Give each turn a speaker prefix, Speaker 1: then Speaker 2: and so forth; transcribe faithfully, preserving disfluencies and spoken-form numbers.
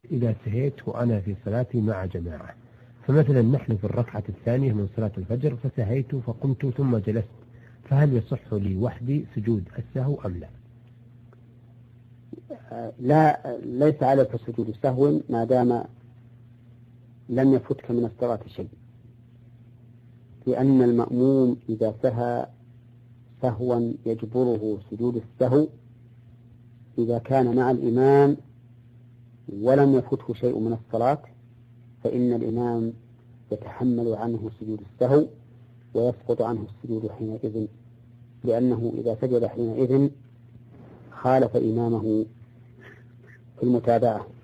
Speaker 1: إذا سهيت وأنا في صلاتي مع جماعة، فمثلا نحن في الركعة الثانية من صلاة الفجر فسهيت فقمت ثم جلست، فهل يصح لي وحدي سجود السهو أم لا؟
Speaker 2: لا، ليس عليك سجود السهو ما دام لم يفتك من الصلاة شيء، لأن المأموم إذا سهى سهوا يجبره سجود السهو إذا كان مع الإمام ولم يفته شيء من الصلاة، فإن الإمام يتحمل عنه سجود السهو ويسقط عنه السجود حينئذ، لأنه إذا سجد حينئذ خالف إمامه في المتابعة.